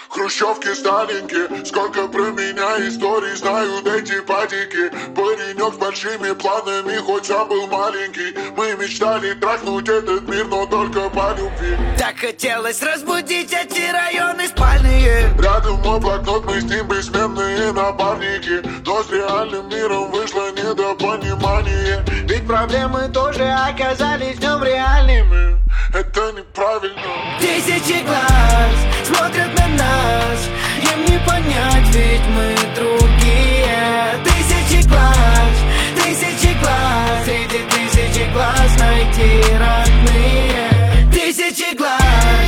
Хрущевки Сталинки, сколько про меня историй знают эти патики. Паренек с большими планами, хоть сам был маленький. Мы мечтали трахнуть этот мир, но только по любви. Так хотелось разбудить эти районы спальные. Рядом мой блокнот, мы с ним бессменные напарники. Но с реальным миром вышло недопонимание. Ведь проблемы тоже оказались в нем реальными. Это неправильно. Тысячи глаз смотрят на нас, им не понять, ведь мы другие. Тысячи глаз, среди тысячи глаз найти родные. Тысячи глаз,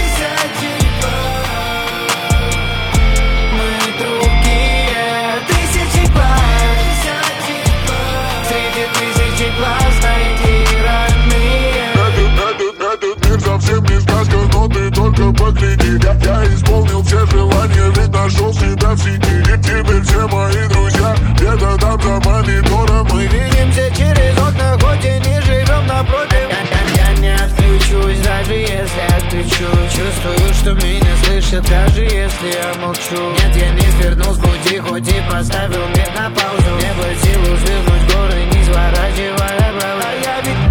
мы другие. Тысячи глаз, среди тысячи глаз найти родные. Этот мир совсем не сказка, но ты только погляди. Я исполнил все желания, ведь нашел себя в сети. И теперь все мои друзья где-то там за монитором. Мы Видимся через окна, хоть и не живем напротив. Я не отключусь, даже если отключу. Чувствую, что меня слышат, даже если я молчу. Нет, я не свернул с пути, хоть и поставил мир на паузу. Не под силу свернуть горы, не сворачивая права. Я ведь